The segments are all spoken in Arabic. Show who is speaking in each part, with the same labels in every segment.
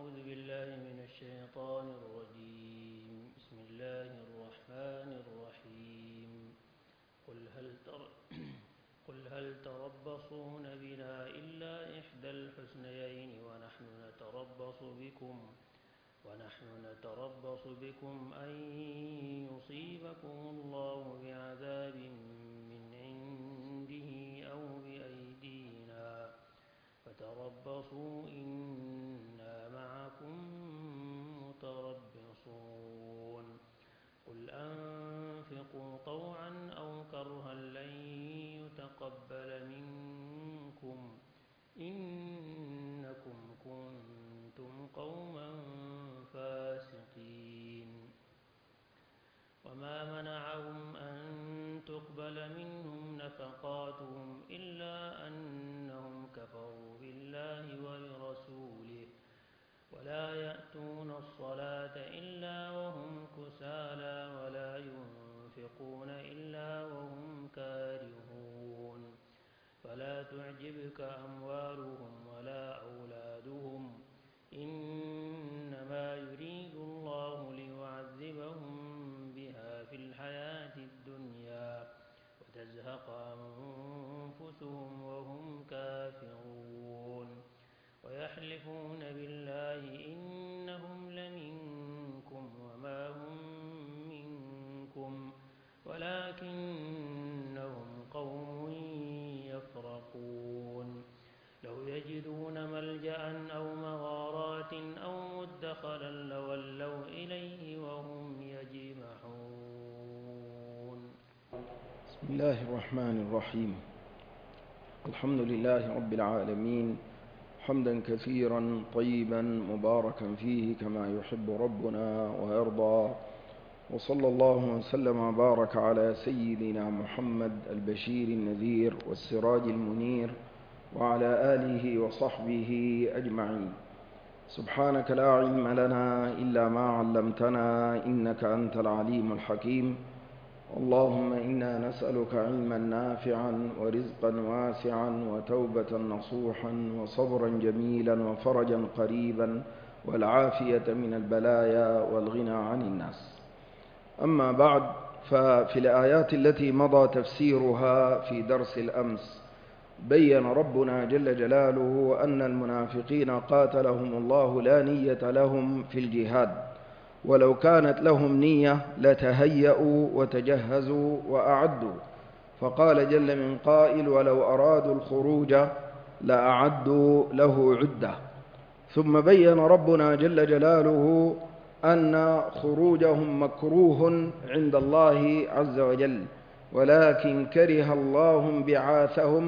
Speaker 1: أعوذ بالله من الشيطان الرجيم. بسم الله الرحمن الرحيم. قل هل تربصون بنا إلا إحدى الحسنيين ونحن نتربص بكم أن يصيبكم الله بعذاب من عنده أو بأيدينا فتربصوا إنا معكم متربصون. قل أنفقوا طوعا أو كرها لن يتقبل منكم إنكم كنتم قوما فاسقين. وما منعهم أن تقبل منهم نفقاتهم إلا أنهم كفروا بالله وبرسوله ولا يأتون الصلاة إلا وهم كسالى ولا ينفقون إلا وهم كارهون. فلا تعجبك أموالهم ولا أولادهم إنما يريد الله ليعذبهم بها في الحياة الدنيا وتزهق أنفسهم وهم كافرون. ويحلفون بالله إنهم لمنكم وما هم منكم ولكنهم قوم يفرقون. لو يجدون ملجأ أو مغارات أو مدخلا لولوا إليه وهم يجمحون.
Speaker 2: بسم الله الرحمن الرحيم. الحمد لله رب العالمين حمدا كثيرا طيبا مباركا فيه كما يحب ربنا ويرضى، وصلى الله وسلم وبارك على سيدنا محمد البشير النذير والسراج المنير وعلى آله وصحبه أجمعين. سبحانك لا علم لنا إلا ما علمتنا إنك أنت العليم الحكيم. اللهم إنا نسألك علما نافعا ورزقا واسعا وتوبة نصوحا وصبرا جميلا وفرجا قريبا والعافية من البلايا والغنى عن الناس. أما بعد، ففي الآيات التي مضى تفسيرها في درس الأمس بيّن ربنا جل جلاله أن المنافقين قاتلهم الله لا نية لهم في الجهاد، ولو كانت لهم نية لتهيأوا وتجهزوا وأعدوا. فقال جل من قائل: ولو أرادوا الخروج لأعدوا له عدة. ثم بيّن ربنا جل جلاله أن خروجهم مكروه عند الله عز وجل، ولكن كره الله بعاثهم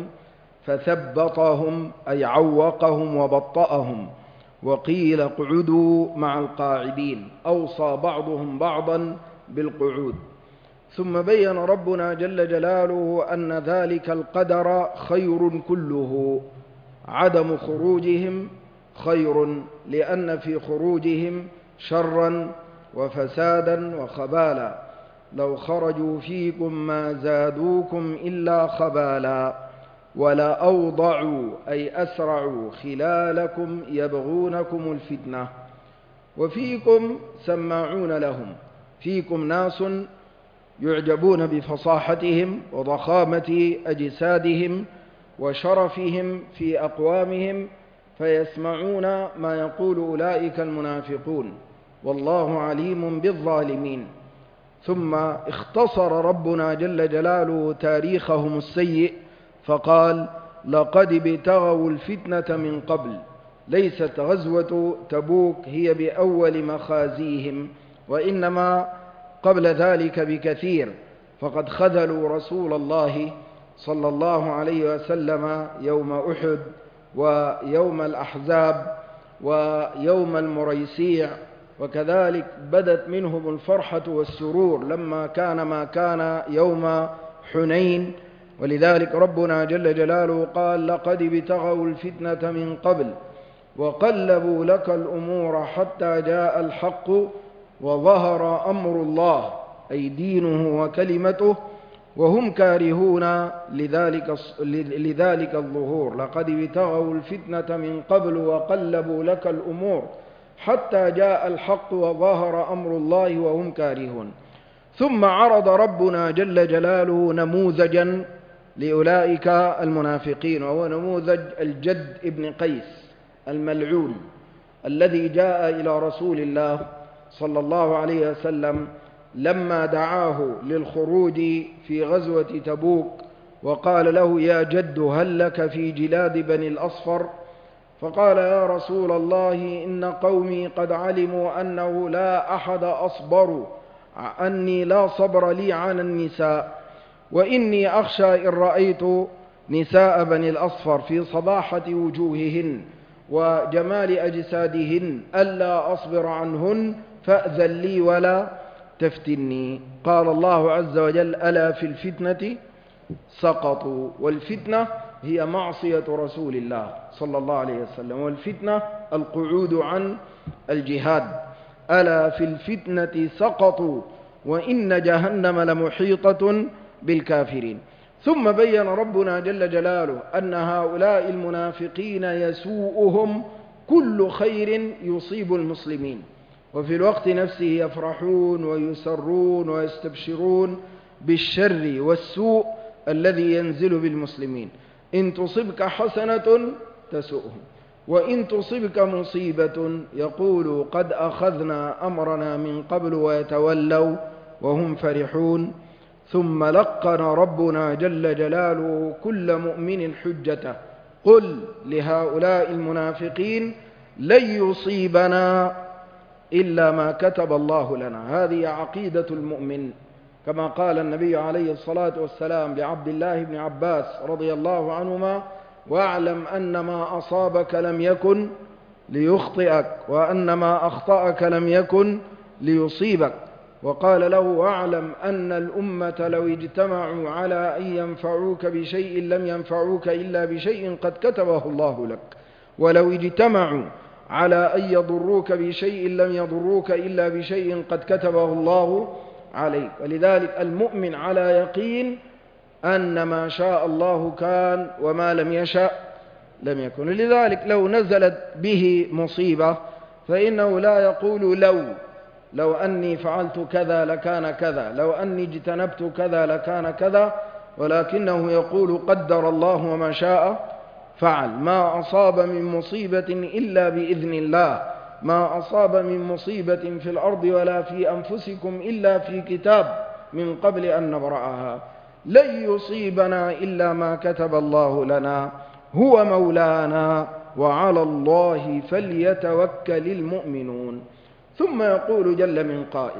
Speaker 2: فثبطهم أي عوقهم وبطأهم، وقيل اقعدوا مع القاعدين، أوصى بعضهم بعضا بالقعود. ثم بيّن ربنا جل جلاله أن ذلك القدر خير كله، عدم خروجهم خير، لأن في خروجهم شرا وفسادا وخبالا. لو خرجوا فيكم ما زادوكم إلا خبالا ولا أوضعوا أي أسرعوا خلالكم يبغونكم الفتنة. وفيكم سماعون لهم، فيكم ناس يعجبون بفصاحتهم وضخامة أجسادهم وشرفهم في أقوامهم فيسمعون ما يقول أولئك المنافقون، والله عليم بالظالمين. ثم اختصر ربنا جل جلاله تاريخهم السيء فقال: لقد ابتغوا الفتنة من قبل. ليست غزوة تبوك هي بأول مخازيهم، وإنما قبل ذلك بكثير، فقد خذلوا رسول الله صلى الله عليه وسلم يوم أحد ويوم الأحزاب ويوم المريسيع، وكذلك بدت منهم الفرحة والسرور لما كان ما كان يوم حنين. ولذلك ربنا جل جلاله قال: لقد ابتغوا الفتنة من قبل وقلبوا لك الأمور حتى جاء الحق وظهر أمر الله أي دينه وكلمته وهم كارهون لذلك الظهور. لقد ابتغوا الفتنة من قبل وقلبوا لك الأمور حتى جاء الحق وظهر أمر الله وهم كارهون. ثم عرض ربنا جل جلاله نموذجا لأولئك المنافقين، وهو نموذج الجد ابن قيس الملعون الذي جاء إلى رسول الله صلى الله عليه وسلم لما دعاه للخروج في غزوة تبوك، وقال له: يا جد هل لك في جلاد بني الأصفر؟ فقال: يا رسول الله إن قومي قد علموا أنه لا أحد أصبر، أني لا صبر لي عن النساء، وإني أخشى إن رأيت نساء بني الأصفر في صباحة وجوههن وجمال أجسادهن ألا أصبر عنهن، فأذن لي ولا تفتني. قال الله عز وجل: ألا في الفتنة سقطوا. والفتنة هي معصية رسول الله صلى الله عليه وسلم، والفتنة القعود عن الجهاد. ألا في الفتنة سقطوا وإن جهنم لمحيطة بالكافرين. ثم بين ربنا جل جلاله أن هؤلاء المنافقين يسوءهم كل خير يصيب المسلمين، وفي الوقت نفسه يفرحون ويسرون ويستبشرون بالشر والسوء الذي ينزل بالمسلمين. إن تصبك حسنة تسؤهم، وإن تصبك مصيبة يقولوا قد أخذنا أمرنا من قبل ويتولوا وهم فرحون. ثم لقن ربنا جل جلاله كل مؤمن حجته: قل لهؤلاء المنافقين لن يصيبنا إلا ما كتب الله لنا. هذه عقيدة المؤمن، كما قال النبي عليه الصلاة والسلام لعبد الله بن عباس رضي الله عنهما: واعلم أن ما أصابك لم يكن ليخطئك، وأن ما أخطأك لم يكن ليصيبك. وقال له: واعلم أن الأمة لو اجتمعوا على أن ينفعوك بشيء لم ينفعوك إلا بشيء قد كتبه الله لك، ولو اجتمعوا على أن يضروك بشيء لم يضروك إلا بشيء قد كتبه الله عليك. ولذلك المؤمن على يقين أن ما شاء الله كان وما لم يشأ لم يكن. لذلك لو نزلت به مصيبة فإنه لا يقول لو أني فعلت كذا لكان كذا، لو أني اجتنبت كذا لكان كذا، ولكنه يقول قدر الله وما شاء فعل. ما أصاب من مصيبة إلا بإذن الله، ما أصاب من مصيبة في الأرض ولا في أنفسكم إلا في كتاب من قبل أن نبرأها. لن يصيبنا إلا ما كتب الله لنا، هو مولانا وعلى الله فليتوكل المؤمنون. ثم يقول جل من قائل: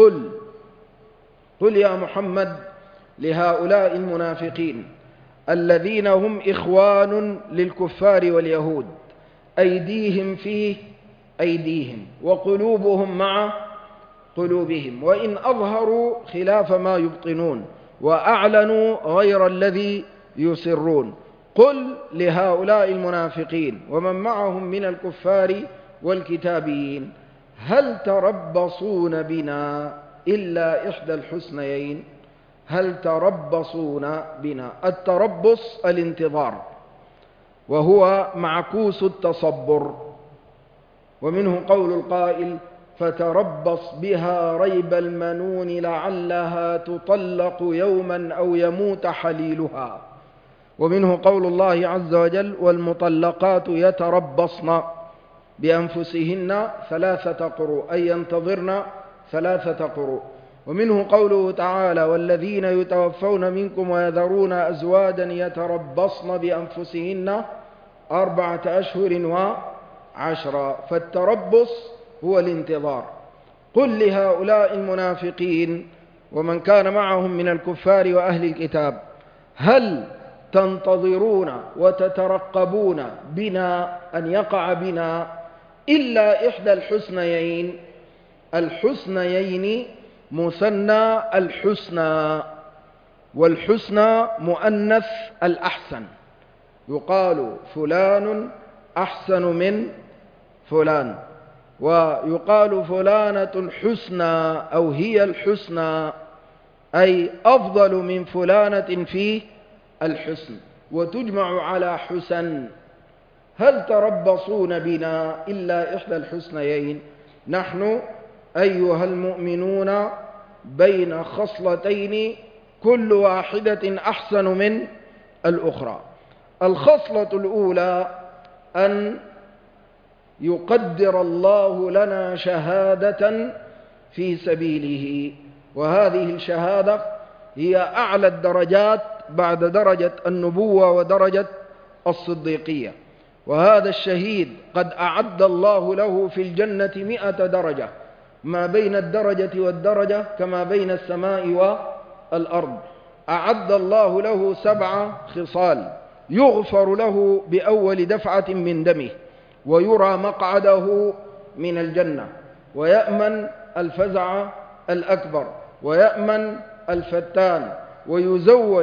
Speaker 2: قل يا محمد لهؤلاء المنافقين الذين هم إخوان للكفار واليهود، أيديهم في أيديهم وقلوبهم مع قلوبهم، وإن أظهروا خلاف ما يبطنون وأعلنوا غير الذي يسرون. قل لهؤلاء المنافقين ومن معهم من الكفار والكتابيين: هل تربصون بنا إلا إحدى الحسنيين؟ هل تربصون بنا؟ التربص الانتظار، وهو معكوس التصبر، ومنه قول القائل: فتربص بها ريب المنون لعلها تطلق يوما أو يموت حليلها. ومنه قول الله عز وجل: والمطلقات يتربصن بأنفسهن 3 قروء، أي ينتظرن 3 قروء. ومنه قوله تعالى: والذين يتوفون منكم ويذرون أزواجا يتربصن بأنفسهن 4 أشهر و10. فالتربص هو الانتظار. قل لهؤلاء المنافقين ومن كان معهم من الكفار وأهل الكتاب: هل تنتظرون وتترقبون بنا أن يقع بنا إلا إحدى الحسنيين؟ الحسنيين مثنى الحسنى، والحسنى مؤنث الأحسن، يقال فلان أحسن من فلان، ويقال فلانة الحسنى أو هي الحسنى، أي أفضل من فلانة في الحسن، وتجمع على حسن. هل تربصون بنا إلا إحدى الحسنيين. نحن أيها المؤمنون بين خصلتين كل واحدة أحسن من الأخرى. الخصلة الأولى أن يقدر الله لنا شهادة في سبيله، وهذه الشهادة هي أعلى الدرجات بعد درجة النبوة ودرجة الصديقية. وهذا الشهيد قد أعد الله له في الجنة 100 درجة، ما بين الدرجة والدرجة كما بين السماء والأرض. أعد الله له 7 خصال: يغفر له بأول دفعة من دمه، ويرى مقعده من الجنة، ويأمن الفزع الأكبر، ويأمن الفتان، ويزوج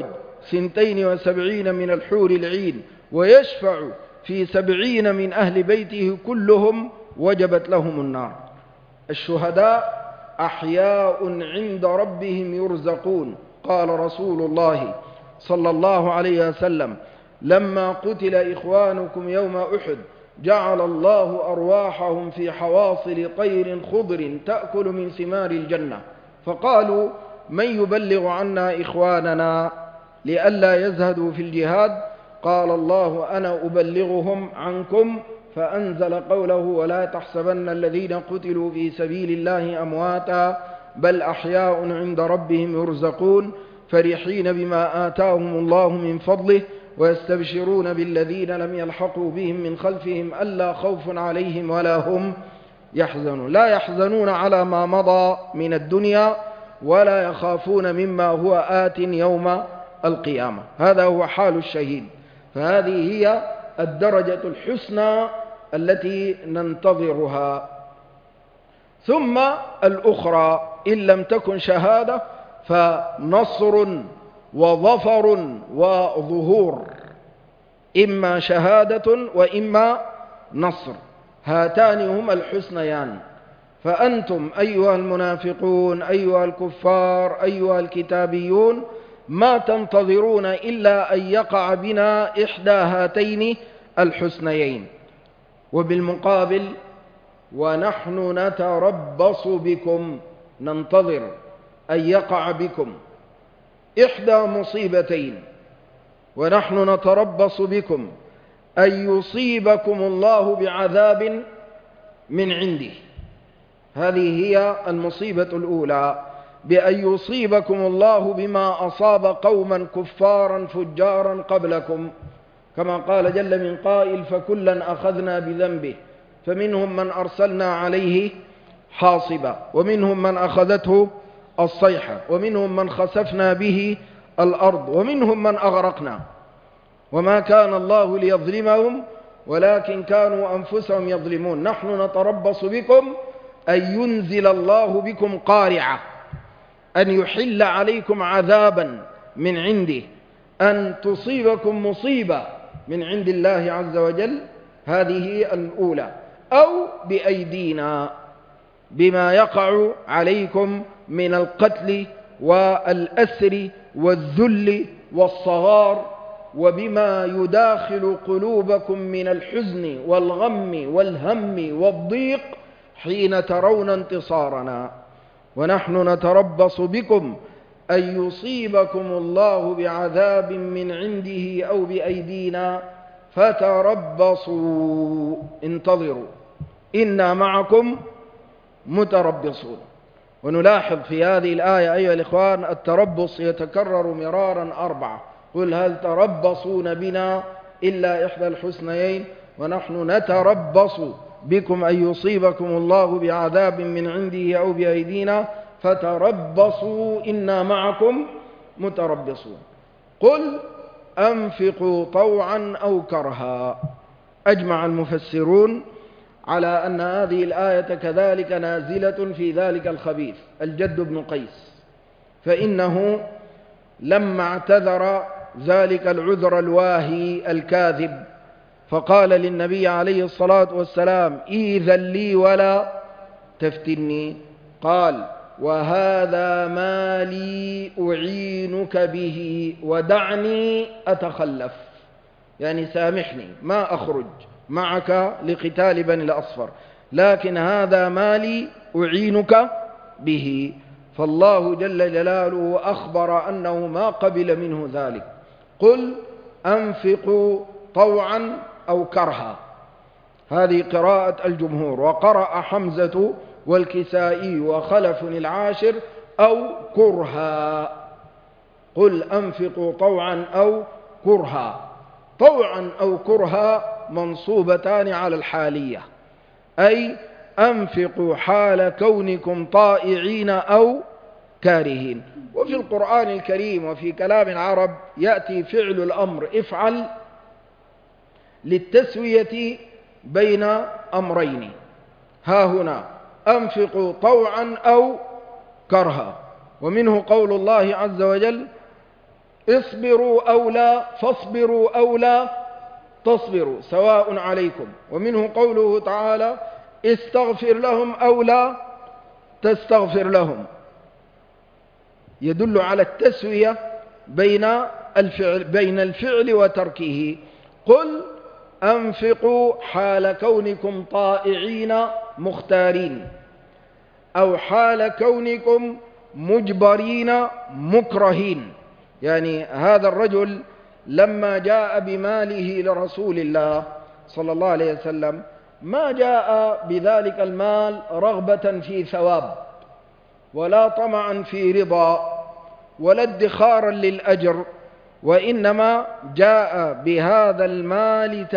Speaker 2: 72 من الحور العين، ويشفع في 70 من أهل بيته كلهم وجبت لهم النار. الشهداء أحياء عند ربهم يرزقون. قال رسول الله صلى الله عليه وسلم: لما قتل إخوانكم يوم أحد جعل الله أرواحهم في حواصل طير خضر تأكل من ثمار الجنة. فقالوا: من يبلغ عنا إخواننا لئلا يزهدوا في الجهاد؟ قال الله: أنا أبلغهم عنكم. فأنزل قوله: ولا تحسبن الذين قتلوا في سبيل الله أمواتا بل أحياء عند ربهم يرزقون فرحين بما آتاهم الله من فضله ويستبشرون بالذين لم يلحقوا بهم من خلفهم ألا خوف عليهم ولا هم يحزنون. لا يحزنون على ما مضى من الدنيا ولا يخافون مما هو آت يوم القيامة. هذا هو حال الشهيد. فهذه هي الدرجة الحسنى التي ننتظرها. ثم الأخرى إن لم تكن شهادة فنصر وظفر وظهور، إما شهادة وإما نصر، هاتان هما الحسنيان. فأنتم أيها المنافقون أيها الكفار أيها الكتابيون ما تنتظرون إلا أن يقع بنا إحدى هاتين الحسنيين. وبالمقابل: ونحن نتربص بكم، ننتظر أن يقع بكم إحدى مصيبتين. ونحن نتربص بكم أن يصيبكم الله بعذاب من عنده. هذه هي المصيبة الأولى، بأن يصيبكم الله بما أصاب قوما كفارا فجارا قبلكم، كما قال جل من قائل: فكلا أخذنا بذنبه فمنهم من أرسلنا عليه حاصبا ومنهم من أخذته الصيحة ومنهم من خسفنا به الأرض ومنهم من أغرقنا وما كان الله ليظلمهم ولكن كانوا أنفسهم يظلمون. نحن نتربص بكم أن ينزل الله بكم قارعة، أن يحل عليكم عذابا من عنده، أن تصيبكم مصيبة من عند الله عز وجل. هذه الأولى. أو بأيدينا، بما يقع عليكم من القتل والأسر والذل والصغار، وبما يداخل قلوبكم من الحزن والغم والهم والضيق حين ترون انتصارنا. ونحن نتربص بكم أن يصيبكم الله بعذاب من عنده أو بأيدينا فتربصوا، انتظروا، إنا معكم متربصون. ونلاحظ في هذه الآية أيها الإخوان التربص يتكرر مرارا 4. قل هل تربصون بنا إلا إحدى الحسنيين ونحن نتربص بكم أن يصيبكم الله بعذاب من عنده أو بأيدينا فتربصوا إنا معكم متربصون. قل أنفقوا طوعا أو كرها. أجمع المفسرون على أن هذه الآية كذلك نازلة في ذلك الخبيث الجد بن قيس، فإنه لما اعتذر ذلك العذر الواهي الكاذب فقال للنبي عليه الصلاة والسلام: إيذن لي ولا تفتني. قال: وهذا ما لي أعينك به ودعني أتخلف، يعني سامحني ما أخرج معك لقتال بني الأصفر، لكن هذا مالي أعينك به. فالله جل جلاله أخبر أنه ما قبل منه ذلك. قل أنفقوا طوعا أو كرها، هذه قراءة الجمهور، وقرأ حمزة والكسائي وخلف العاشر أو كرها. قل أنفقوا طوعا أو كرها، طوعا أو كرها منصوبتان على الحالية، أي أنفقوا حال كونكم طائعين أو كارهين. وفي القرآن الكريم وفي كلام العرب يأتي فعل الأمر افعل للتسوية بين أمرين. ها هنا أنفقوا طوعا أو كرها، ومنه قول الله عز وجل اصبروا أو لا فاصبروا أو لا تصبروا سواء عليكم، ومنه قوله تعالى استغفر لهم أو لا تستغفر لهم، يدل على التسوية بين الفعل وتركه. قل أنفقوا حال كونكم طائعين مختارين، أو حال كونكم مجبرين مكرهين. يعني هذا الرجل لما جاء بماله لرسول الله صلى الله عليه وسلم ما جاء بذلك المال رغبة في ثواب، ولا طمعا في رضا، ولا ادخارا للأجر، وإنما جاء بهذا المال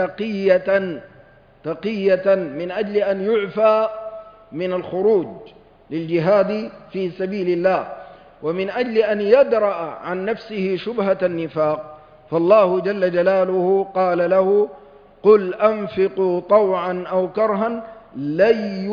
Speaker 2: تقية من أجل أن يعفى من الخروج للجهاد في سبيل الله، ومن أجل أن يدرأ عن نفسه شبهة النفاق. فالله جل جلاله قال له قل أنفقوا طوعا أو كرها لن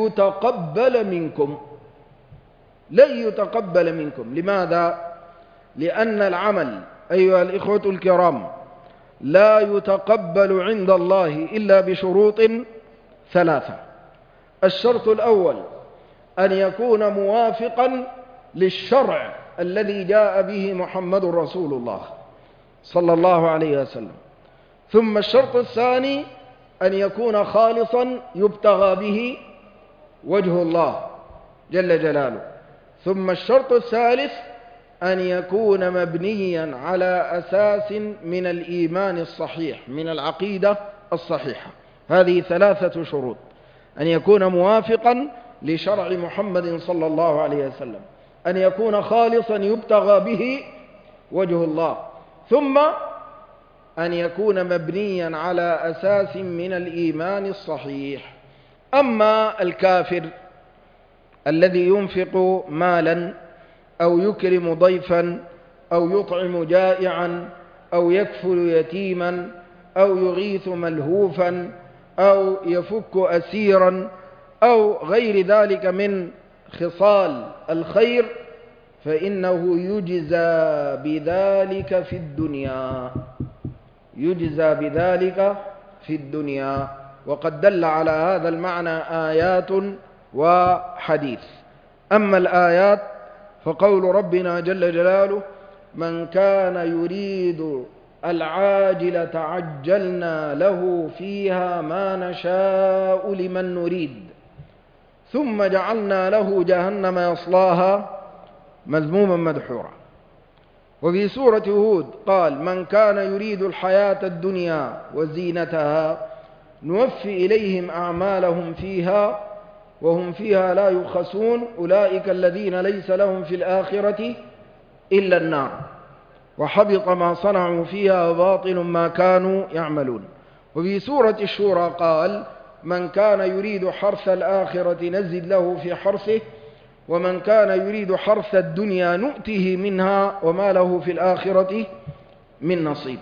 Speaker 2: يتقبل منكم. لماذا؟ لأن العمل أيها الإخوة الكرام لا يتقبل عند الله إلا بشروط ثلاثة. الشرط الأول أن يكون موافقا للشرع الذي جاء به محمد رسول الله صلى الله عليه وسلم. ثم الشرط الثاني أن يكون خالصا يبتغى به وجه الله جل جلاله. ثم الشرط الثالث أن يكون مبنيا على أساس من الإيمان الصحيح، من العقيدة الصحيحة. هذه ثلاثة شروط: أن يكون موافقا لشرع محمد صلى الله عليه وسلم، أن يكون خالصا يبتغى به وجه الله، ثم أن يكون مبنيا على أساس من الإيمان الصحيح. أما الكافر الذي ينفق مالا أو يكرم ضيفا أو يطعم جائعا أو يكفل يتيما أو يغيث ملهوفا أو يفك أسيرا أو غير ذلك من خصال الخير، فإنه يجزى بذلك في الدنيا. وقد دل على هذا المعنى آيات وحديث. أما الآيات فقول ربنا جل جلاله من كان يريد العاجلة عجلنا له فيها ما نشاء لمن نريد ثم جعلنا له جهنم يصلاها مذموما مدحورا. وفي سورة هود قال من كان يريد الحياة الدنيا وزينتها نوفي إليهم أعمالهم فيها وهم فيها لا يبخسون أولئك الذين ليس لهم في الآخرة إلا النار وحبط ما صنعوا فيها وباطل ما كانوا يعملون. وفي سورة الشورى قال من كان يريد حرث الآخرة نزد له في حرثه ومن كان يريد حرث الدنيا نؤته منها وما له في الآخرة من نصيب.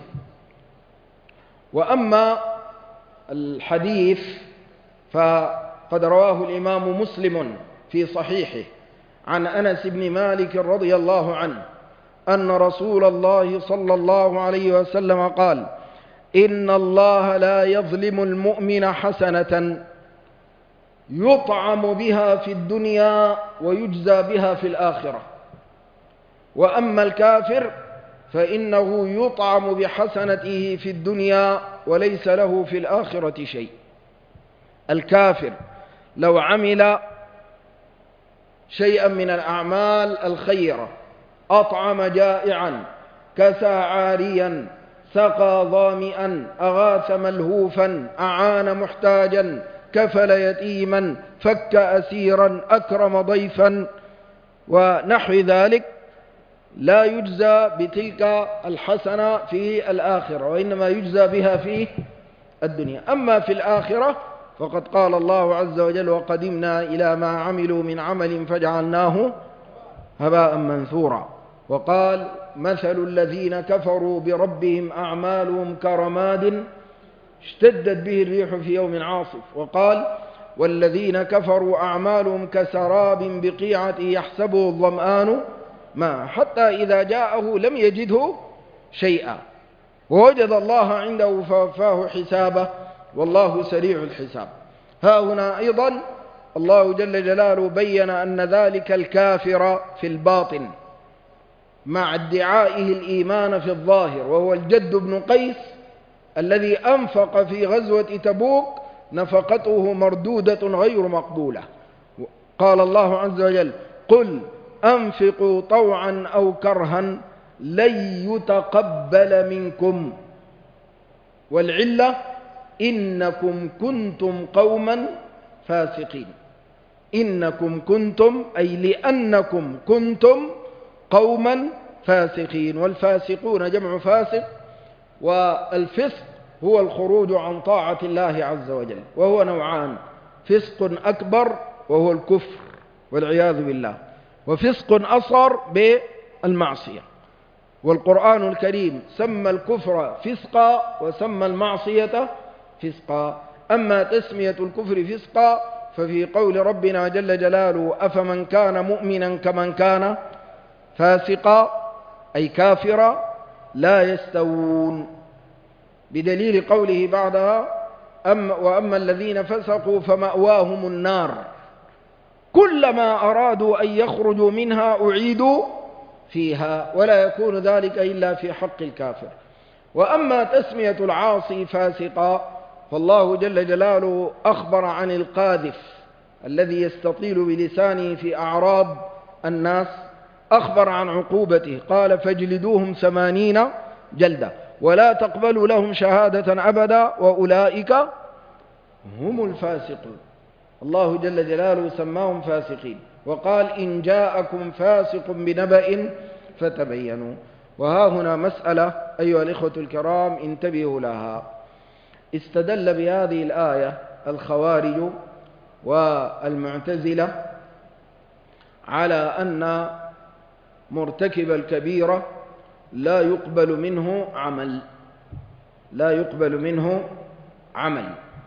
Speaker 2: وأما الحديث فقد رواه الإمام مسلم في صحيحه عن أنس بن مالك رضي الله عنه أن رسول الله صلى الله عليه وسلم قال إن الله لا يظلم المؤمن حسنة يطعم بها في الدنيا ويجزى بها في الآخرة، وأما الكافر فإنه يطعم بحسنته في الدنيا وليس له في الآخرة شيء. الكافر لو عمل شيئا من الأعمال الخيرة، أطعم جائعا، كسى عاريا، سقى ظامئا، أغاث ملهوفا، أعان محتاجا، كفل يتيما، فك أسيرا، أكرم ضيفا ونحو ذلك، لا يجزى بتلك الحسنة في الآخرة، وإنما يجزى بها في الدنيا. أما في الآخرة فقد قال الله عز وجل: وقدمنا إلى ما عملوا من عمل فجعلناه هباء منثورا. وقال: مثل الذين كفروا بربهم أعمالهم كرماد اشتدت به الريح في يوم عاصف. وقال: والذين كفروا أعمالهم كسراب بقيعة يحسبه الظمآن ماء، حتى إذا جاءه لم يجده شيئا ووجد الله عنده فوفاه حسابه والله سريع الحساب. ها هنا أيضا الله جل جلاله بين أن ذلك الكافر في الباطن مع ادعائه الإيمان في الظاهر، وهو الجد بن قيس الذي أنفق في غزوة تبوك نفقته مردودة غير مقبولة. قال الله عز وجل: قل أنفقوا طوعا أو كرها لن يتقبل منكم، والعلة إنكم كنتم قوما فاسقين. إنكم كنتم أي لأنكم كنتم قوما فاسقين، والفاسقون جمع فاسق، والفسق هو الخروج عن طاعة الله عز وجل، وهو نوعان: فسق أكبر وهو الكفر والعياذ بالله، وفسق أصغر بالمعصية. والقرآن الكريم سمى الكفر فسقا وسمى المعصية فسقا. أما تسمية الكفر فسقا ففي قول ربنا جل جلاله: أفمن كان مؤمنا كمن كان فاسقا أي كافرا لا يستوون، بدليل قوله بعدها: وأما الذين فسقوا فمأواهم النار كلما أرادوا أن يخرجوا منها أعيدوا فيها، ولا يكون ذلك إلا في حق الكافر. وأما تسمية العاصي فاسقا فالله جل جلاله أخبر عن القاذف الذي يستطيل بلسانه في أعراض الناس، أخبر عن عقوبته، قال: فاجلدوهم 80 جلدة ولا تقبلوا لهم شهادة أبدا وأولئك هم الفاسقون. الله جل جلاله سماهم فاسقين، وقال: إن جاءكم فاسق بنبأ فتبينوا. وها هنا مسألة أيها الإخوة الكرام انتبهوا لها. استدل بهذه الآية الخوارج والمعتزلة على أن مرتكب الكبيرة لا يقبل منه عمل، لا يقبل منه عمل،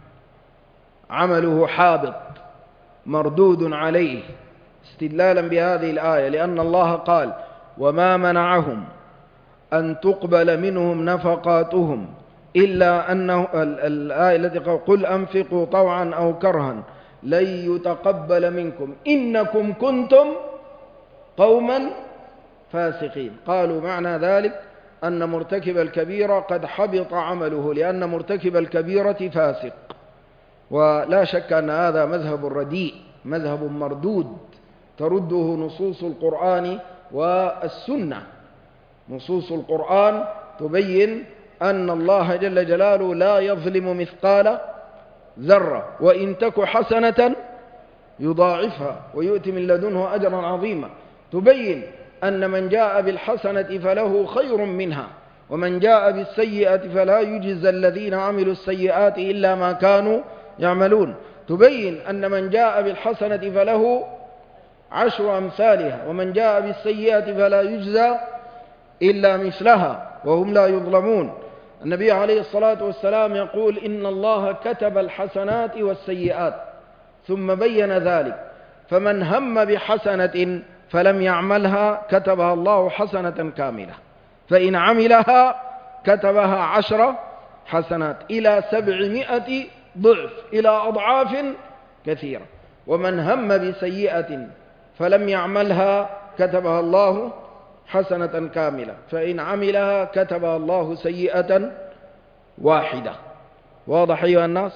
Speaker 2: عمله حابط مردود عليه، استدلالا بهذه الآية، لأن الله قال: وما منعهم أن تقبل منهم نفقاتهم إلا أنه الآية التي قال: قل أنفقوا طوعا أو كرها لن يتقبل منكم إنكم كنتم قوما فاسقين. قالوا معنى ذلك أن مرتكب الكبيرة قد حبط عمله، لأن مرتكب الكبيرة فاسق. ولا شك أن هذا مذهب رديء، مذهب مردود ترده نصوص القرآن والسنة. نصوص القرآن تبين أن الله جل جلاله لا يظلم مثقال ذرة، وإن تك حسنة يضاعفها ويؤتي من لدنه أجرا عظيما. تبين أن من جاء بالحسنة فله خير منها، ومن جاء بالسيئة فلا يجزى الذين عملوا السيئات إلا ما كانوا يعملون. تبين أن من جاء بالحسنة فله 10 أمثالها، ومن جاء بالسيئة فلا يجزى إلا مثلها وهم لا يظلمون. النبي عليه الصلاة والسلام يقول: إن الله كتب الحسنات والسيئات، ثم بين ذلك: فمن هم بحسنة فلم يعملها كتبها الله حسنة كاملة، فإن عملها كتبها 10 حسنات إلى 700 ضعف، إلى أضعاف كثيرة. ومن هم بسيئة فلم يعملها كتبها الله حسنة كاملة، فإن عملها كتبها الله سيئة واحدة. واضح أيها الناس؟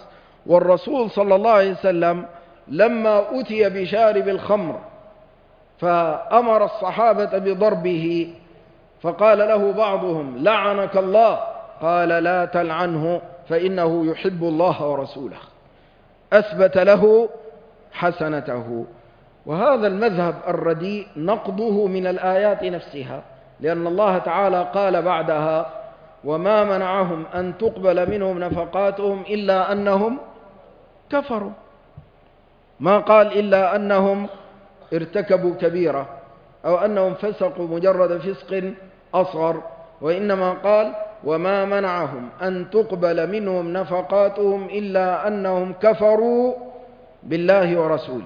Speaker 2: والرسول صلى الله عليه وسلم لما أتي بشارب الخمر فأمر الصحابة بضربه، فقال له بعضهم: لعنك الله. قال: لا تلعنه فإنه يحب الله ورسوله. أثبت له حسنته. وهذا المذهب الرديء نقضه من الآيات نفسها، لأن الله تعالى قال بعدها: وما منعهم أن تقبل منهم نفقاتهم إلا أنهم كفروا. ما قال إلا أنهم ارتكبوا كبيرة أو أنهم فسقوا مجرد فسق أصغر، وإنما قال: وما منعهم أن تقبل منهم نفقاتهم إلا أنهم كفروا بالله ورسوله.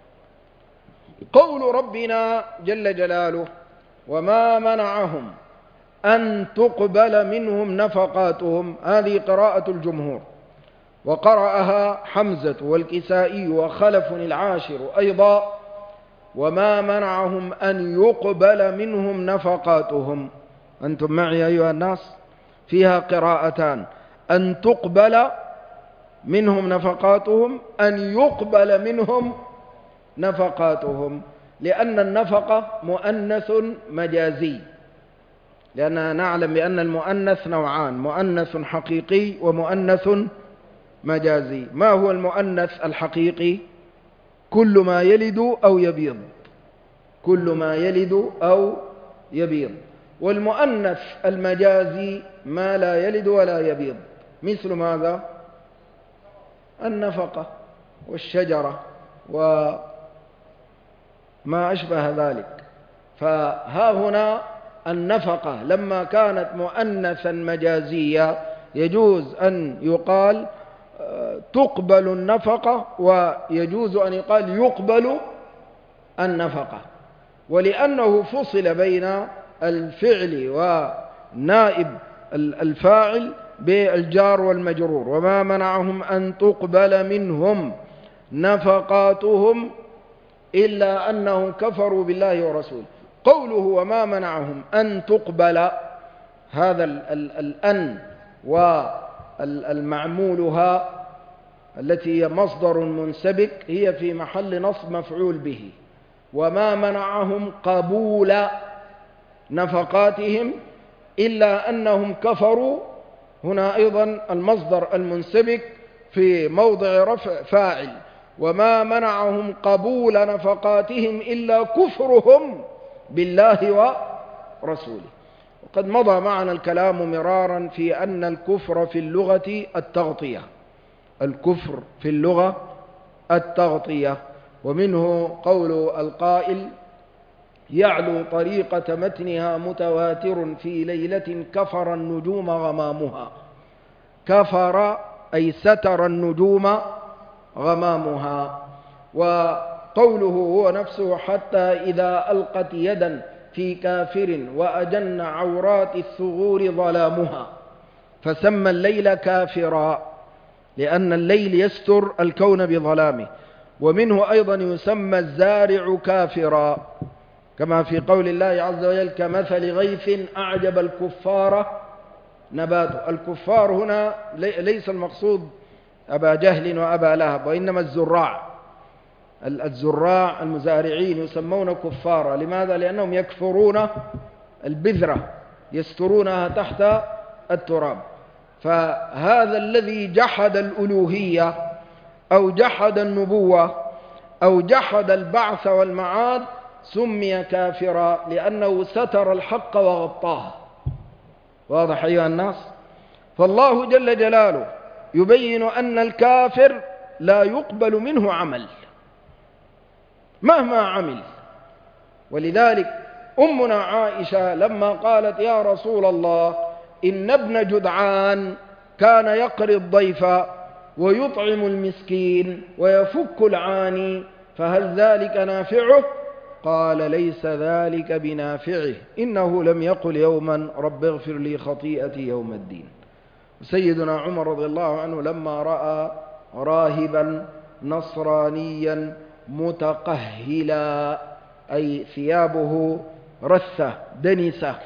Speaker 2: قول ربنا جل جلاله: وما منعهم أن تقبل منهم نفقاتهم، هذه قراءة الجمهور، وقرأها حمزة والكسائي وخلف العاشر أيضا: وما منعهم أن يقبل منهم نفقاتهم. أنتم معي أيها الناس؟ فيها قراءتان: أن تقبل منهم نفقاتهم، أن يقبل منهم نفقاتهم، لأن النفقة مؤنث مجازي، لأننا نعلم بأن المؤنث نوعان: مؤنث حقيقي ومؤنث مجازي. ما هو المؤنث الحقيقي؟ كل ما يلد أو يبيض، كل ما يلد أو يبيض. والمؤنث المجازي ما لا يلد ولا يبيض، مثل ماذا؟ النفقة والشجرة وما أشبه ذلك. فها هنا النفقة لما كانت مؤنثا مجازية يجوز أن يقال تقبل النفقة، ويجوز أن يقال يقبل النفقة. ولأنه فصل بين الفعل ونائب الفاعل بالجار والمجرور: وما منعهم أن تقبل منهم نفقاتهم إلا أنهم كفروا بالله ورسوله. قوله وما منعهم أن تقبل، هذا الأن والمعمولها التي هي مصدر منسبك هي في محل نصب مفعول به. وما منعهم قبول نفقاتهم إلا أنهم كفروا، هنا أيضا المصدر المنسبك في موضع رفع فاعل: وما منعهم قبول نفقاتهم إلا كفرهم بالله ورسوله. وقد مضى معنا الكلام مرارا في أن الكفر في اللغة التغطية، الكفر في اللغة التغطية. ومنه قول القائل: يعلو طريقة متنها متواتر في ليلة كفر النجوم غمامها. كفر أي ستر النجوم غمامها. وقوله هو نفسه: حتى إذا ألقت يدا في كافر وأجن عورات الثغور ظلامها. فسمى الليل كافرا لأن الليل يستر الكون بظلامه. ومنه أيضا يسمى الزارع كافرا، كما في قول الله عز وجل: كمثل غيث أعجب الكفار نباته. الكفار هنا ليس المقصود أبا جهل وأبا لهب، وإنما الزراع المزارعين يسمون كفارا. لماذا؟ لأنهم يكفرون البذرة، يسترونها تحت التراب. فهذا الذي جحد الألوهية أو جحد النبوة أو جحد البعث والمعاد سمي كافرا، لأنه ستر الحق وغطاه. واضح أيها الناس؟ فالله جل جلاله يبين أن الكافر لا يقبل منه عمل مهما عمل. ولذلك أمنا عائشة لما قالت: يا رسول الله، إن ابن جدعان كان يقري الضيف ويطعم المسكين ويفك العاني، فهل ذلك نافعه؟ قال: ليس ذلك بنافعه، إنه لم يقل يوما رب اغفر لي خطيئتي يوم الدين. سيدنا عمر رضي الله عنه لما رأى راهبا نصرانيا متقهلا، أي ثيابه رثة دنسة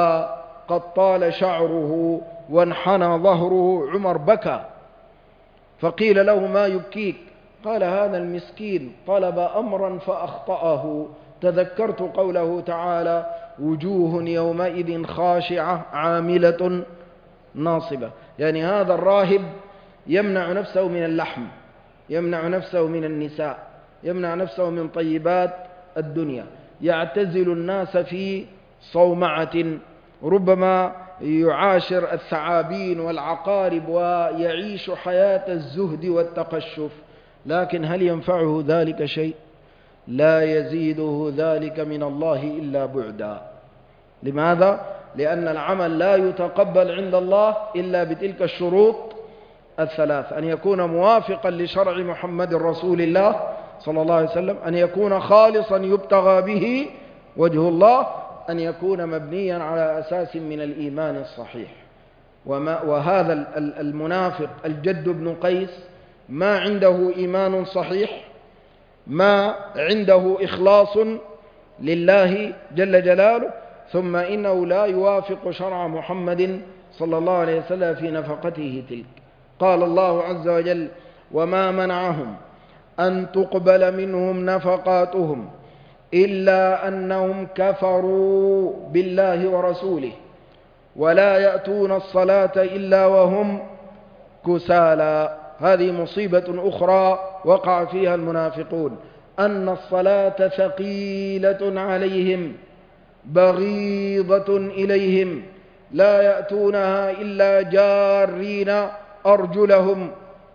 Speaker 2: وقد طال شعره وانحنى ظهره، عمر بكى. فقيل له ما يبكيك؟ قال هذا المسكين طلب أمرا فأخطأه، تذكرت قوله تعالى وجوه يومئذ خاشعة عاملة ناصبة. يعني هذا الراهب يمنع نفسه من اللحم، يمنع نفسه من النساء، يمنع نفسه من طيبات الدنيا، يعتزل الناس في صومعة، ربما يعاشر الثعابين والعقارب ويعيش حياة الزهد والتقشف. لكن هل ينفعه ذلك شيء؟ لا يزيده ذلك من الله إلا بعدا. لماذا؟ لأن العمل لا يتقبل عند الله إلا بتلك الشروط الثلاث: أن يكون موافقا لشرع محمد رسول الله صلى الله عليه وسلم، أن يكون خالصا يبتغى به وجه الله، أن يكون مبنيا على أساس من الإيمان الصحيح. وهذا المنافق الجد بن قيس ما عنده إيمان صحيح، ما عنده إخلاص لله جل جلاله، ثم إنه لا يوافق شرع محمد صلى الله عليه وسلم في نفقته تلك. قال الله عز وجل وما منعهم أن تقبل منهم نفقاتهم إلا أنهم كفروا بالله ورسوله ولا يأتون الصلاة إلا وهم كسالى. هذه مصيبة أخرى وقع فيها المنافقون، أن الصلاة ثقيلة عليهم بغيضة إليهم، لا يأتونها إلا جارين أرجلهم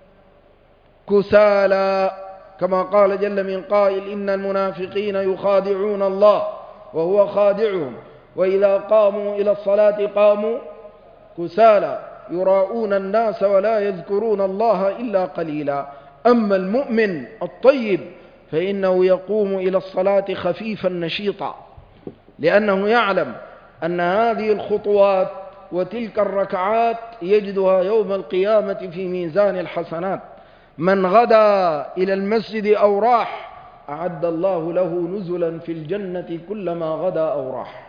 Speaker 2: كسالى، كما قال جل من قائل إن المنافقين يخادعون الله وهو خادعهم وإذا قاموا إلى الصلاة قاموا كسالى يراؤون الناس ولا يذكرون الله إلا قليلا. أما المؤمن الطيب فإنه يقوم إلى الصلاة خفيفا نشيطا، لأنه يعلم أن هذه الخطوات وتلك الركعات يجدها يوم القيامة في ميزان الحسنات. من غدا إلى المسجد أو راح أعد الله له نزلا في الجنة كلما غدا أو راح،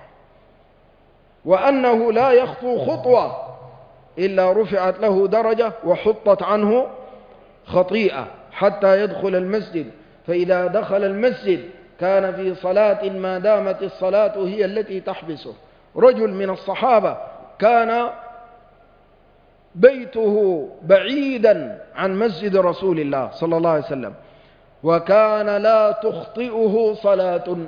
Speaker 2: وأنه لا يخطو خطوة إلا رفعت له درجة وحطت عنه خطيئة حتى يدخل المسجد. فإذا دخل المسجد كان في صلاة ما دامت الصلاة هي التي تحبسه. رجل من الصحابة كان بيته بعيدا عن مسجد رسول الله صلى الله عليه وسلم، وكان لا تخطئه صلاة،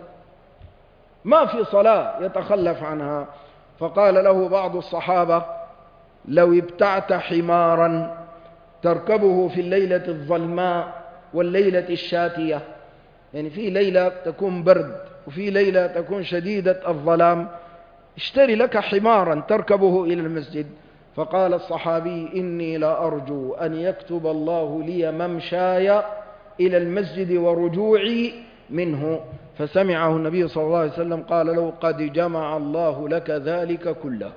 Speaker 2: ما في صلاة يتخلف عنها. فقال له بعض الصحابة لو ابتعت حمارا تركبه في الليلة الظلماء والليلة الشاتية، يعني في ليلة تكون برد وفي ليلة تكون شديدة الظلام، اشتري لك حمارا تركبه إلى المسجد. فقال الصحابي إني لأرجو أن يكتب الله لي ممشاي إلى المسجد ورجوعي منه. فسمعه النبي صلى الله عليه وسلم قال له قد جمع الله لك ذلك كله.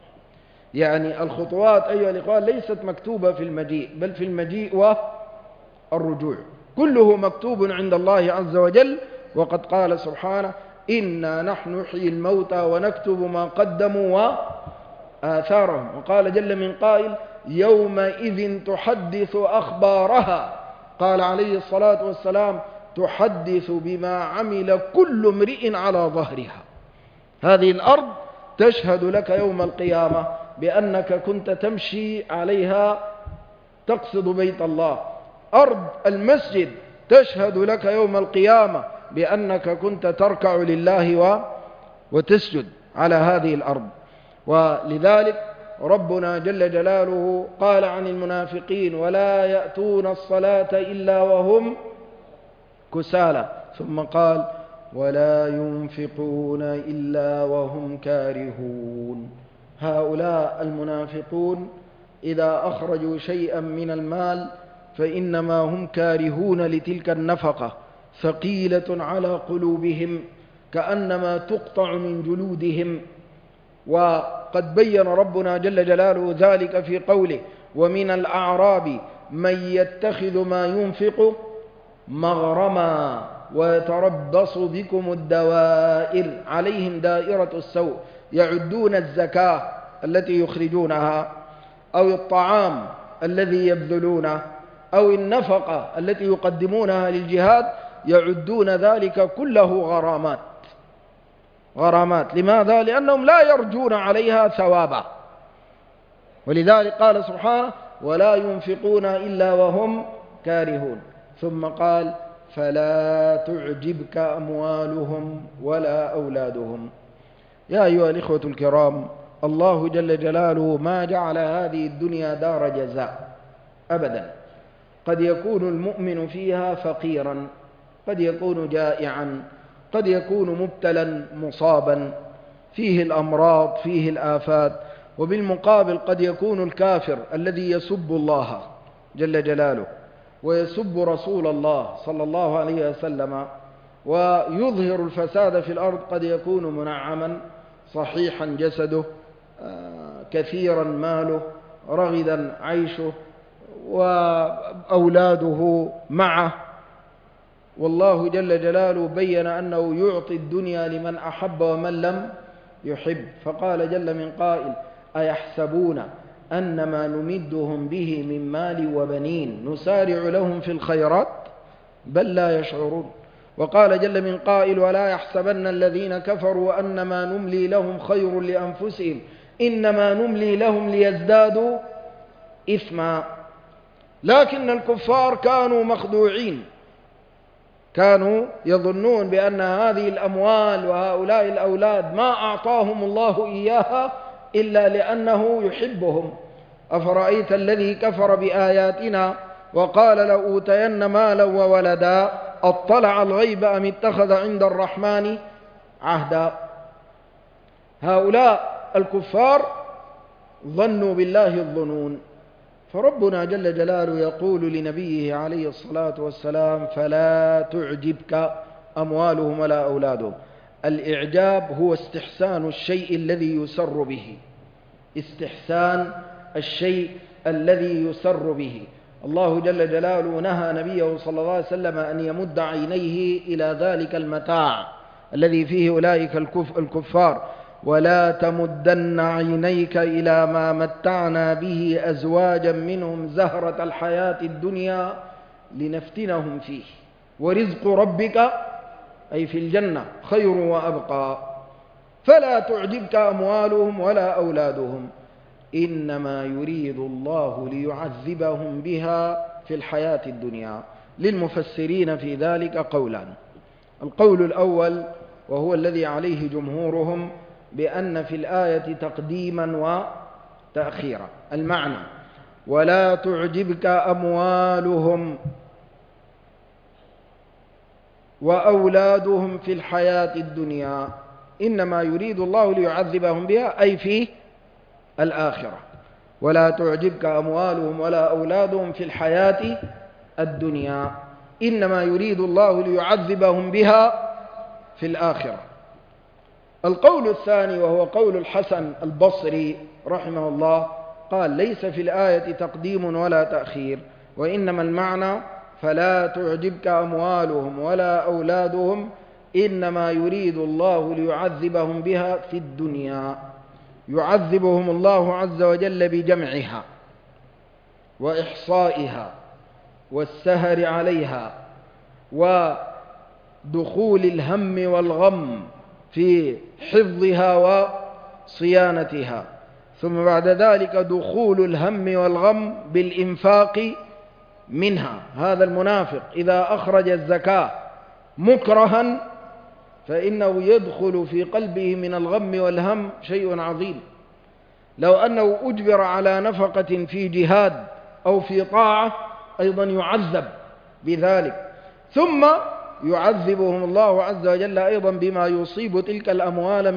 Speaker 2: يعني الخطوات أيها الإخوان ليست مكتوبة في المجيء، بل في المجيء والرجوع كله مكتوب عند الله عز وجل. وقد قال سبحانه إنا نحن نحيي الموتى ونكتب ما قدموا وآثارهم. وقال جل من قائل يومئذ تحدث أخبارها، قال عليه الصلاة والسلام تحدث بما عمل كل امرئ على ظهرها. هذه الأرض تشهد لك يوم القيامة بأنك كنت تمشي عليها تقصد بيت الله. أرض المسجد تشهد لك يوم القيامة بأنك كنت تركع لله وتسجد على هذه الأرض. ولذلك ربنا جل جلاله قال عن المنافقين ولا يأتون الصلاة إلا وهم كسالى، ثم قال ولا ينفقون إلا وهم كارهون. هؤلاء المنافقون إذا أخرجوا شيئا من المال فإنما هم كارهون لتلك النفقة، ثقيلة على قلوبهم كأنما تقطع من جلودهم. وقد بين ربنا جل جلاله ذلك في قوله ومن الأعراب من يتخذ ما ينفق مغرما ويتربص بكم الدوائر عليهم دائرة السوء، يعدون الزكاة التي يخرجونها أو الطعام الذي يبذلونه أو النفقة التي يقدمونها للجهاد يعدون ذلك كله غرامات. لماذا؟ لأنهم لا يرجون عليها ثوابا. ولذلك قال سبحانه: ولا ينفقون إلا وهم كارهون. ثم قال: فلا تعجبك أموالهم ولا أولادهم. يا أيها الإخوة الكرام، الله جل جلاله ما جعل هذه الدنيا دار جزاء أبدا. قد يكون المؤمن فيها فقيرا، قد يكون جائعا، قد يكون مبتلا مصابا، فيه الأمراض، فيه الآفات. وبالمقابل قد يكون الكافر الذي يسب الله جل جلاله ويسب رسول الله صلى الله عليه وسلم ويظهر الفساد في الأرض، قد يكون منعما صحيحا جسده، كثيرا ماله، رغدا عيشه، وأولاده معه. والله جل جلاله بين أنه يعطي الدنيا لمن أحب ومن لم يحب. فقال جل من قائل: أيحسبون أن ما نمدهم به من مال وبنين نسارع لهم في الخيرات بل لا يشعرون. وقال جل من قائل: ولا يحسبن الذين كفروا أنما نملي لهم خير لأنفسهم إنما نملي لهم ليزدادوا إثما. لكن الكفار كانوا مخدوعين، كانوا يظنون بأن هذه الأموال وهؤلاء الأولاد ما أعطاهم الله إياها إلا لأنه يحبهم. أفرأيت الذي كفر بآياتنا وقال لأوتين مالا وولدا أطلع الغيب أم اتخذ عند الرحمن عهدا. هؤلاء الكفار ظنوا بالله الظنون. فربنا جل جلاله يقول لنبيه عليه الصلاة والسلام: فلا تعجبك أموالهم ولا أولادهم. الإعجاب هو استحسان الشيء الذي يسر به، استحسان الشيء الذي يسر به. الله جل جلاله نهى نبيه صلى الله عليه وسلم أن يمد عينيه إلى ذلك المتاع الذي فيه أولئك الكفار: ولا تمدن عينيك إلى ما متعنا به أزواجا منهم زهرة الحياة الدنيا لنفتنهم فيه ورزق ربك أي في الجنة خير وأبقى. فلا تعجبك أموالهم ولا أولادهم إنما يريد الله ليعذبهم بها في الحياة الدنيا. للمفسرين في ذلك قولان: القول الأول وهو الذي عليه جمهورهم بأن في الآية تقديما وتأخيرا. المعنى: ولا تعجبك أموالهم وأولادهم في الحياة الدنيا إنما يريد الله ليعذبهم بها أي في الآخرة. ولا تعجبك أموالهم ولا أولادهم في الحياة الدنيا إنما يريد الله ليعذبهم بها في الآخرة. القول الثاني وهو قول الحسن البصري رحمه الله قال: ليس في الآية تقديم ولا تأخير، وإنما المعنى: فلا تعجبك أموالهم ولا أولادهم إنما يريد الله ليعذبهم بها في الدنيا. يعذبهم الله عز وجل بجمعها وإحصائها والسهر عليها ودخول الهم والغم في حفظها وصيانتها، ثم بعد ذلك دخول الهم والغم بالإنفاق منها. هذا المنافق إذا أخرج الزكاة مكرها فإنه يدخل في قلبه من الغم والهم شيء عظيم. لو أنه أجبر على نفقة في جهاد أو في طاعة أيضا يعذب بذلك، ثم يعذبهم الله عز وجل أيضا بما يصيب تلك الأموال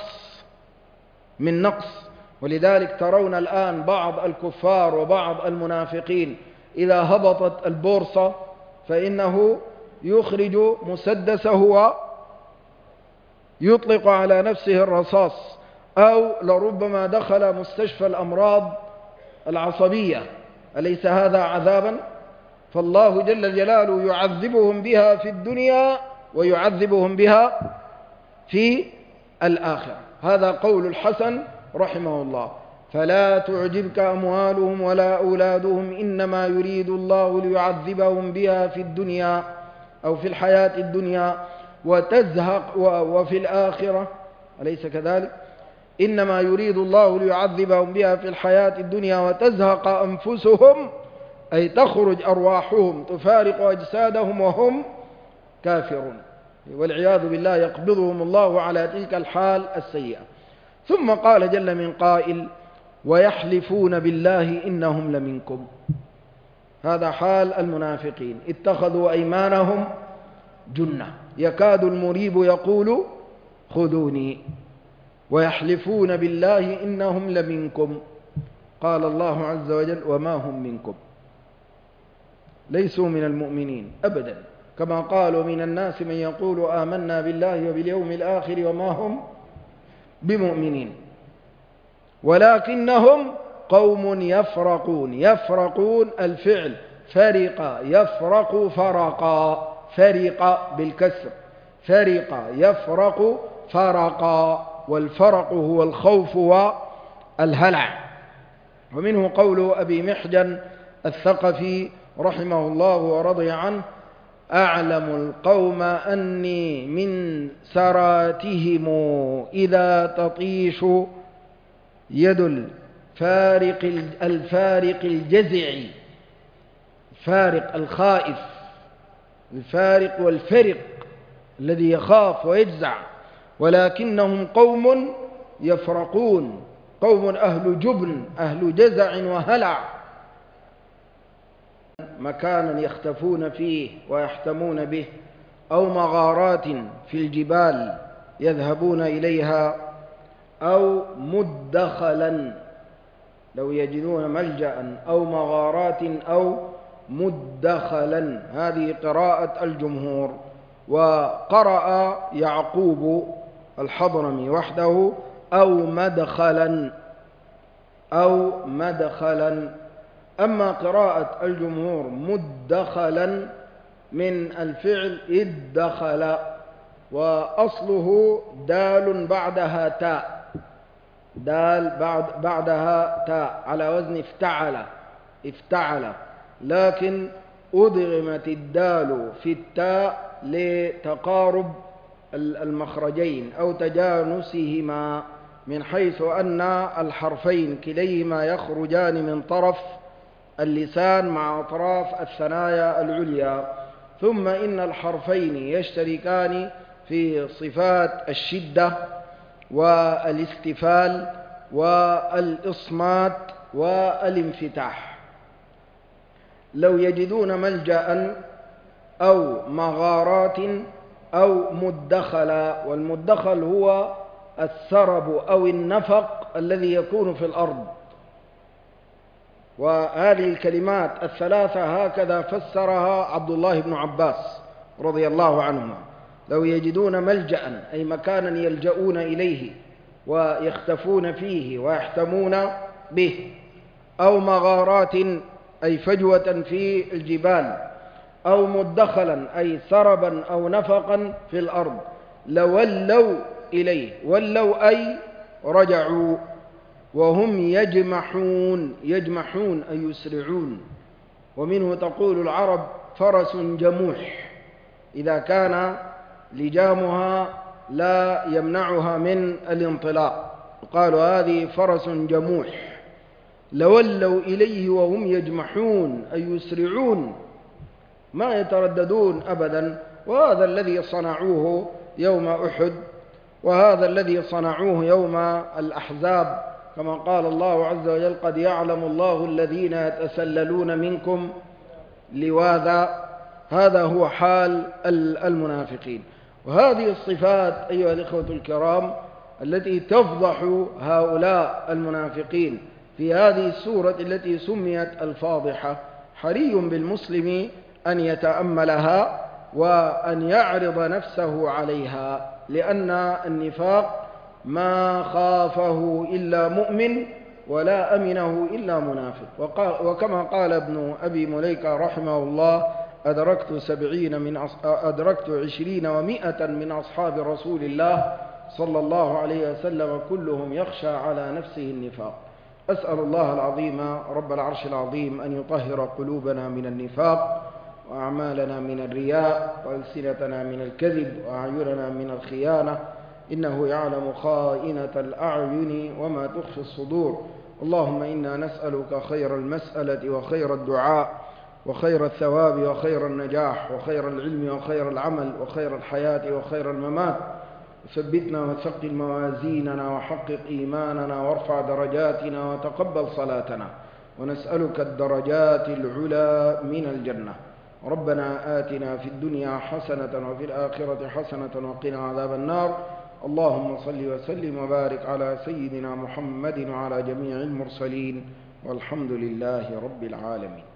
Speaker 2: من نقص. ولذلك ترون الآن بعض الكفار وبعض المنافقين إذا هبطت البورصة فإنه يخرج مسدسه ويطلق على نفسه الرصاص، أو لربما دخل مستشفى الأمراض العصبية. أليس هذا عذابا؟ فالله جل جلاله يعذبهم بها في الدنيا ويعذبهم بها في الآخرة. هذا قول الحسن رحمه الله. فلا تعجبك أموالهم ولا أولادهم إنما يريد الله ليعذبهم بها في الدنيا أو في الحياة الدنيا وتزهق وفي الآخرة، أليس كذلك؟ إنما يريد الله ليعذبهم بها في الحياة الدنيا وتزهق أنفسهم، أي تخرج أرواحهم تفارق أجسادهم وهم كافرون، والعياذ بالله يقبضهم الله على تلك الحال السيئة. ثم قال جل من قائل: ويحلفون بالله إنهم لمنكم. هذا حال المنافقين، اتخذوا أيمانهم جنة، يكاد المريب يقول خذوني، ويحلفون بالله إنهم لمنكم. قال الله عز وجل: وما هم منكم، ليسوا من المؤمنين أبدا، كما قالوا من الناس من يقول آمنا بالله وباليوم الآخر وما هم بمؤمنين، ولكنهم قوم يفرقون. يفرقون الفعل فرق يفرق فرقا، فرق بالكسر، فرق يفرق فرقا، والفرق هو الخوف والهلع. ومنه قول أبي محجن الثقفي رحمه الله ورضي عنه: أعلم القوم أني من سراتهم إذا تطيش يد الفارق الجزع، فارق الخائف، الفارق والفرق الذي يخاف ويجزع، ولكنهم قوم يفرقون، قوم أهل جبن أهل جزع وهلع، مكانا يختفون فيه ويحتمون به، أو مغارات في الجبال يذهبون إليها، أو مدخلا لو يجدون ملجأ، أو مغارات أو مدخلا. هذه قراءة الجمهور. وقرأ يعقوب الحضرمي وحده: أو مدخلا، أو مدخلا. أما قراءة الجمهور مدخلا من الفعل ادخل، وأصله دال بعدها تاء، دال بعدها تاء على وزن افتعل، افتعل، لكن أدغمت الدال في التاء لتقارب المخرجين أو تجانسهما، من حيث أن الحرفين كليهما يخرجان من طرف اللسان مع أطراف الثنايا العليا، ثم إن الحرفين يشتركان في صفات الشدة والاستفال والإصمات والانفتاح. لو يجدون ملجأ أو مغارات أو مدخلا، والمدخل هو السرب أو النفق الذي يكون في الأرض. وهذه الكلمات الثلاثة هكذا فسرها عبد الله بن عباس رضي الله عنهما: لو يجدون ملجأ أي مكانا يلجؤون إليه ويختفون فيه ويحتمون به، أو مغارات أي فجوة في الجبال، أو مدخلا أي سربا أو نفقا في الأرض، لولوا إليه، ولوا أي رجعوا، وهم يجمحون، يجمحون أي يسرعون. ومنه تقول العرب: فرس جموح، إذا كان لجامها لا يمنعها من الانطلاق، قالوا هذه فرس جموح. لولوا إليه وهم يجمحون أي يسرعون، ما يترددون أبدا. وهذا الذي صنعوه يوم أحد، وهذا الذي صنعوه يوم الأحزاب، كما قال الله عز وجل: قد يعلم الله الذين يتسللون منكم لواذا. هذا هو حال المنافقين. وهذه الصفات أيها الإخوة الكرام التي تفضح هؤلاء المنافقين في هذه السورة التي سميت الفاضحة، حري بالمسلم أن يتأملها وأن يعرض نفسه عليها، لأن النفاق ما خافه إلا مؤمن ولا أمنه إلا منافق. وكما قال ابن أبي مليكة رحمه الله: أدركت 20 و100 من أصحاب رسول الله صلى الله عليه وسلم كلهم يخشى على نفسه النفاق. أسأل الله العظيم رب العرش العظيم أن يطهر قلوبنا من النفاق، وأعمالنا من الرياء، وألسنتنا من الكذب، وأعيننا من الخيانة، إنه يعلم خائنة الأعين وما تخفي الصدور. اللهم إنا نسألك خير المسألة وخير الدعاء وخير الثواب وخير النجاح وخير العلم وخير العمل وخير الحياة وخير الممات. ثبتنا وثقل موازيننا وحقق إيماننا وارفع درجاتنا وتقبل صلاتنا، ونسألك الدرجات العلى من الجنة. ربنا آتنا في الدنيا حسنة وفي الآخرة حسنة وقنا عذاب النار. اللهم صل وسلم وبارك على سيدنا محمد وعلى جميع المرسلين، والحمد لله رب العالمين.